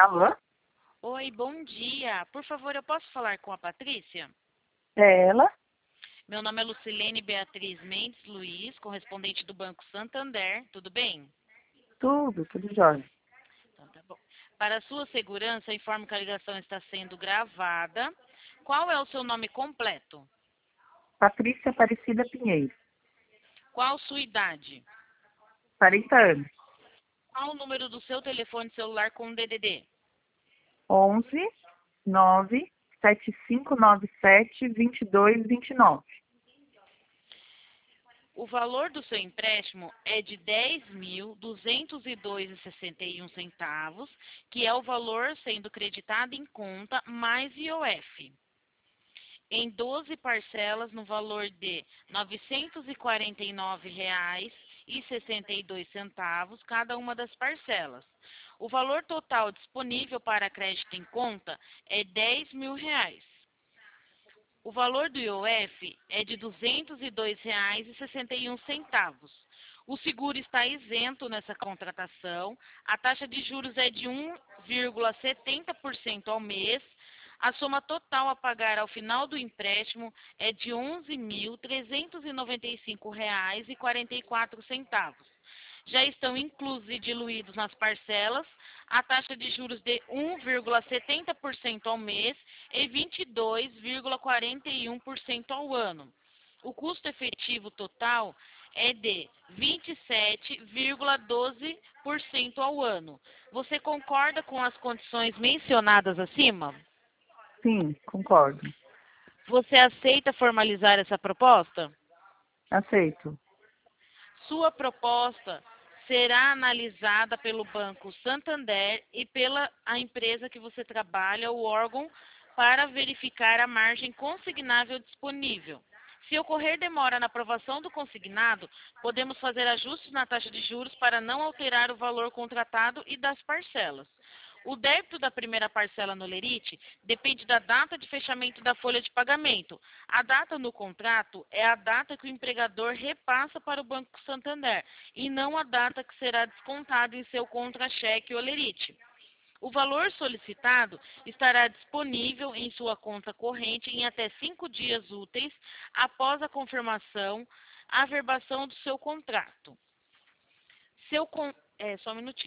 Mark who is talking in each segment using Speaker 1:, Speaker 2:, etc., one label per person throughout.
Speaker 1: Alô?
Speaker 2: Oi, bom dia. Por favor, eu posso falar com a Patrícia?
Speaker 1: É ela?
Speaker 2: Meu nome é Lucilene Beatriz Mendes Luiz, correspondente do Banco Santander. Tudo bem?
Speaker 1: Tudo jóia.
Speaker 2: Então tá bom. Para sua segurança, informo que a ligação está sendo gravada. Qual é o seu nome completo?
Speaker 1: Patrícia Aparecida Pinheiro,
Speaker 2: Qual sua idade?
Speaker 1: 40 anos.
Speaker 2: Qual o número do seu telefone celular com DDD?
Speaker 1: 11 9 7597 2229.
Speaker 2: O valor do seu empréstimo é de R$ 10.202,61, que é o valor sendo creditado em conta mais IOF, em 12 parcelas no valor de R$ 949,62 cada uma das parcelas. O valor total disponível para crédito em conta é R$ 10.000. O valor do IOF é de R$ 202,61. O seguro está isento nessa contratação. A taxa de juros é de 1,70% ao mês. A soma total a pagar ao final do empréstimo é de R$ 11.395,44. Já estão inclusos e diluídos nas parcelas a taxa de juros de 1,70% ao mês e 22,41% ao ano. O custo efetivo total é de 27,12% ao ano. Você concorda com as condições mencionadas acima?
Speaker 1: Sim, concordo.
Speaker 2: Você aceita formalizar essa proposta?
Speaker 1: Aceito.
Speaker 2: Sua proposta será analisada pelo Banco Santander e pela a empresa que você trabalha, o órgão, para verificar a margem consignável disponível. Se ocorrer demora na aprovação do consignado, podemos fazer ajustes na taxa de juros para não alterar o valor contratado e das parcelas. O débito da primeira parcela no Lerite depende da data de fechamento da folha de pagamento. A data no contrato é a data que o empregador repassa para o Banco Santander e não a data que será descontado em seu contra-cheque ou Lerite. O valor solicitado estará disponível em sua conta corrente em até 5 dias úteis após a confirmação, averbação do seu contrato. Só um minutinho.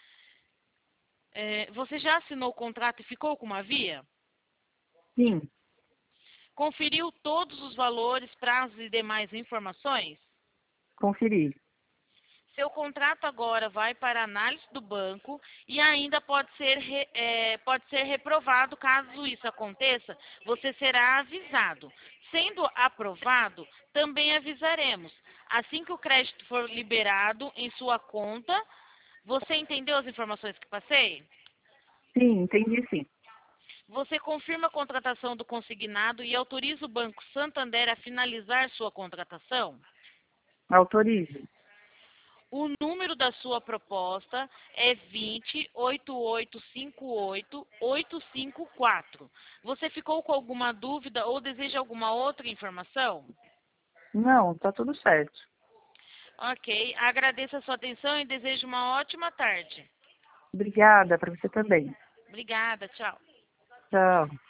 Speaker 2: Você já assinou o contrato e ficou com uma via?
Speaker 1: Sim,
Speaker 2: Conferiu todos os valores, prazos e demais informações?
Speaker 1: conferi.
Speaker 2: Seu contrato agora vai para análise do banco e ainda pode ser reprovado. Caso isso aconteça, você será avisado. Sendo aprovado, também avisaremos. Assim que o crédito for liberado em sua conta, você entendeu as informações que passei?
Speaker 1: Sim, entendi sim.
Speaker 2: Você confirma a contratação do consignado e autoriza o Banco Santander a finalizar sua contratação?
Speaker 1: Autorize.
Speaker 2: O número da sua proposta é 20-8858-854. Você ficou com alguma dúvida ou deseja alguma outra informação?
Speaker 1: Não, tá tudo certo.
Speaker 2: Ok, agradeço a sua atenção e desejo uma ótima tarde.
Speaker 1: Obrigada, para você também.
Speaker 2: Obrigada, tchau.
Speaker 1: Tchau.